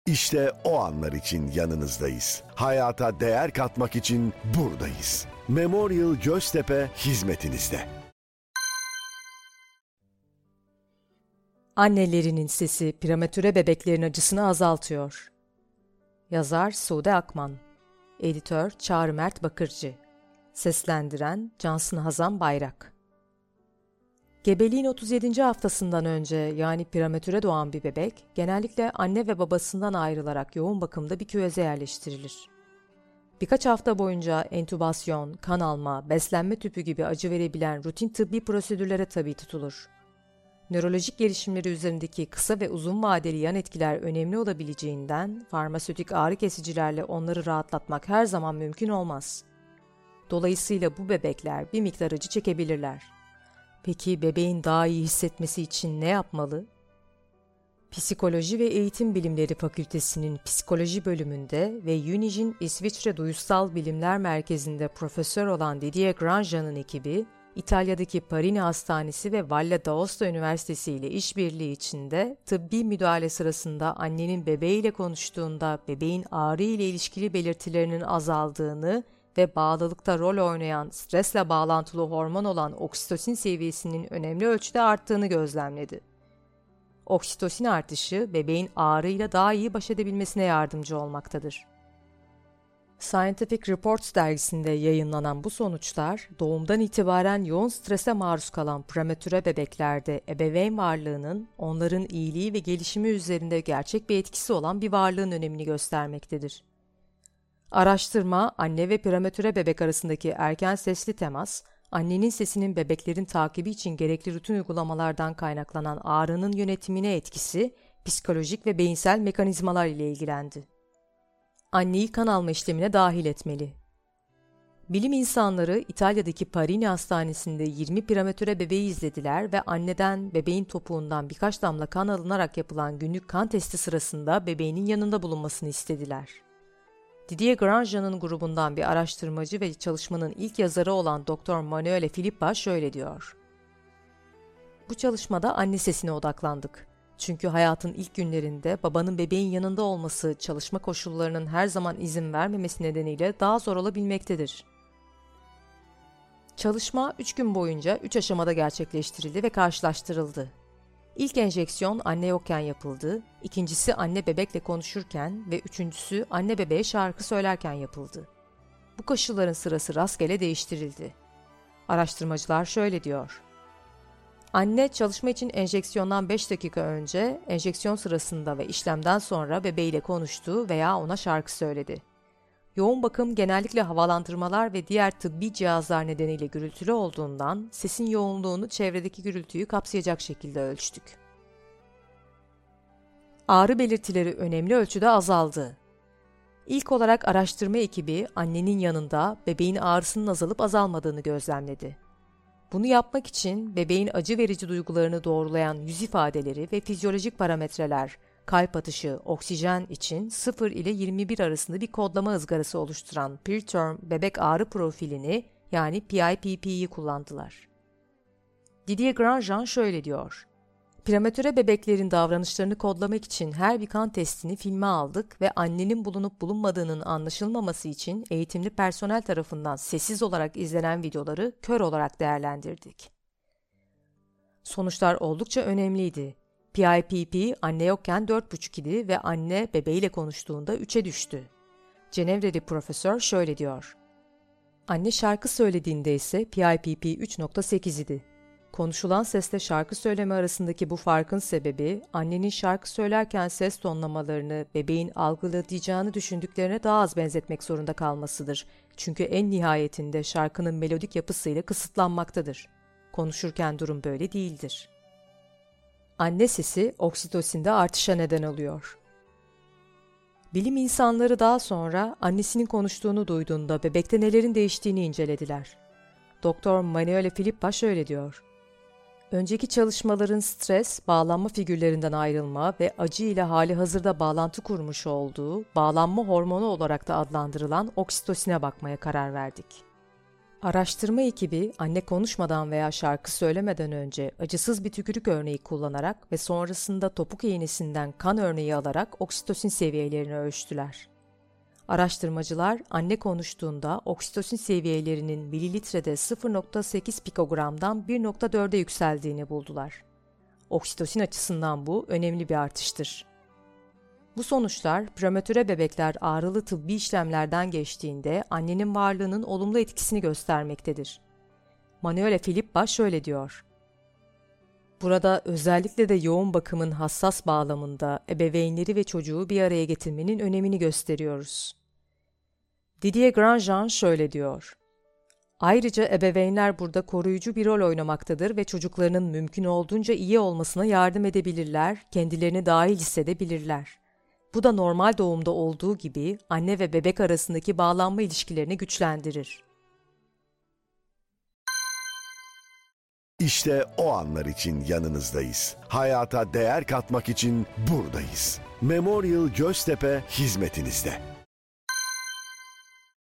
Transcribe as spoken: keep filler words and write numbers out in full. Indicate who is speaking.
Speaker 1: İşte o anlar için yanınızdayız. Hayata değer katmak için buradayız. Memorial Göztepe hizmetinizde.
Speaker 2: Annelerinin sesi prematüre bebeklerin acısını azaltıyor. Yazar Sude Akman. Editör Çağrı Mert Bakırcı. Seslendiren Cansın Hazan Bayrak. Gebeliğin otuz yedinci haftasından önce yani prematüre doğan bir bebek genellikle anne ve babasından ayrılarak yoğun bakımda bir küveze yerleştirilir. Birkaç hafta boyunca entübasyon, kan alma, beslenme tüpü gibi acı verebilen rutin tıbbi prosedürlere tabi tutulur. Nörolojik gelişimleri üzerindeki kısa ve uzun vadeli yan etkiler önemli olabileceğinden farmasötik ağrı kesicilerle onları rahatlatmak her zaman mümkün olmaz. Dolayısıyla bu bebekler bir miktar acı çekebilirler. Peki bebeğin daha iyi hissetmesi için ne yapmalı? Psikoloji ve Eğitim Bilimleri Fakültesi'nin psikoloji bölümünde ve Unigin İsviçre Duyusal Bilimler Merkezi'nde profesör olan Didier Grandjean'ın ekibi, İtalya'daki Parini Hastanesi ve Valle d'Aosta Üniversitesi ile işbirliği içinde tıbbi müdahale sırasında annenin bebeğiyle konuştuğunda bebeğin ağrı ile ilişkili belirtilerinin azaldığını ve bağlılıkta rol oynayan stresle bağlantılı hormon olan oksitosin seviyesinin önemli ölçüde arttığını gözlemledi. Oksitosin artışı bebeğin ağrıyla daha iyi baş edebilmesine yardımcı olmaktadır. Scientific Reports dergisinde yayınlanan bu sonuçlar, doğumdan itibaren yoğun strese maruz kalan prematüre bebeklerde ebeveyn varlığının onların iyiliği ve gelişimi üzerinde gerçek bir etkisi olan bir varlığın önemini göstermektedir. Araştırma, anne ve prematüre bebek arasındaki erken sesli temas, annenin sesinin bebeklerin takibi için gerekli rutin uygulamalardan kaynaklanan ağrının yönetimine etkisi, psikolojik ve beyinsel mekanizmalar ile ilgilendi. Anneyi kan alma işlemine dahil etmeli. Bilim insanları İtalya'daki Parini Hastanesi'nde yirmi prematüre bebeği izlediler ve anneden bebeğin topuğundan birkaç damla kan alınarak yapılan günlük kan testi sırasında bebeğinin yanında bulunmasını istediler. Didier Grandjean'ın grubundan bir araştırmacı ve çalışmanın ilk yazarı olan Doktor Manuele Filippa şöyle diyor. Bu çalışmada anne sesine odaklandık. Çünkü hayatın ilk günlerinde babanın bebeğin yanında olması çalışma koşullarının her zaman izin vermemesi nedeniyle daha zor olabilmektedir. Çalışma üç gün boyunca üç aşamada gerçekleştirildi ve karşılaştırıldı. İlk enjeksiyon anne yokken yapıldı, ikincisi anne bebekle konuşurken ve üçüncüsü anne bebeğe şarkı söylerken yapıldı. Bu koşulların sırası rastgele değiştirildi. Araştırmacılar şöyle diyor. Anne çalışma için enjeksiyondan beş dakika önce, enjeksiyon sırasında ve işlemden sonra bebeğiyle konuştu veya ona şarkı söyledi. Yoğun bakım genellikle havalandırmalar ve diğer tıbbi cihazlar nedeniyle gürültülü olduğundan sesin yoğunluğunu çevredeki gürültüyü kapsayacak şekilde ölçtük. Ağrı belirtileri önemli ölçüde azaldı. İlk olarak araştırma ekibi annenin yanında bebeğin ağrısının azalıp azalmadığını gözlemledi. Bunu yapmak için bebeğin acı verici duygularını doğrulayan yüz ifadeleri ve fizyolojik parametreler, kalp atışı, oksijen için sıfır ile yirmi bir arasında bir kodlama ızgarası oluşturan PearTerm bebek ağrı profilini yani P I P P'yi kullandılar. Didier Grandjean şöyle diyor. Prematüre bebeklerin davranışlarını kodlamak için her bir kan testini filme aldık ve annenin bulunup bulunmadığının anlaşılmaması için eğitimli personel tarafından sessiz olarak izlenen videoları kör olarak değerlendirdik. Sonuçlar oldukça önemliydi. P I P P anne yokken dört buçuk idi ve anne bebeğiyle konuştuğunda üçe düştü. Cenevre'li profesör şöyle diyor. Anne şarkı söylediğinde ise P I P P üç nokta sekiz idi. Konuşulan sesle şarkı söyleme arasındaki bu farkın sebebi, annenin şarkı söylerken ses tonlamalarını bebeğin algılayacağını düşündüklerine daha az benzetmek zorunda kalmasıdır. Çünkü en nihayetinde şarkının melodik yapısıyla kısıtlanmaktadır. Konuşurken durum böyle değildir. Anne sesi oksitosinde artışa neden oluyor. Bilim insanları daha sonra annesinin konuştuğunu duyduğunda bebekte nelerin değiştiğini incelediler. Doktor Manuele Filippa şöyle diyor. Önceki çalışmaların stres, bağlanma figürlerinden ayrılma ve acı ile hali hazırda bağlantı kurmuş olduğu, bağlanma hormonu olarak da adlandırılan oksitosine bakmaya karar verdik. Araştırma ekibi anne konuşmadan veya şarkı söylemeden önce acısız bir tükürük örneği kullanarak ve sonrasında topuk iğnesinden kan örneği alarak oksitosin seviyelerini ölçtüler. Araştırmacılar anne konuştuğunda oksitosin seviyelerinin mililitrede sıfır virgül sekiz pikogramdan bir virgül dörde yükseldiğini buldular. Oksitosin açısından bu önemli bir artıştır. Bu sonuçlar prematüre bebekler ağrılı tıbbi işlemlerden geçtiğinde annenin varlığının olumlu etkisini göstermektedir. Manuela Filippa şöyle diyor: "Burada özellikle de yoğun bakımın hassas bağlamında ebeveynleri ve çocuğu bir araya getirmenin önemini gösteriyoruz." Didier Grandjean şöyle diyor: "Ayrıca ebeveynler burada koruyucu bir rol oynamaktadır ve çocuklarının mümkün olduğunca iyi olmasına yardım edebilirler, kendilerini dahil hissedebilirler. Bu da normal doğumda olduğu gibi anne ve bebek arasındaki bağlanma ilişkilerini güçlendirir."
Speaker 1: İşte o anlar için yanınızdayız. Hayata değer katmak için buradayız. Memorial Göztepe hizmetinizde.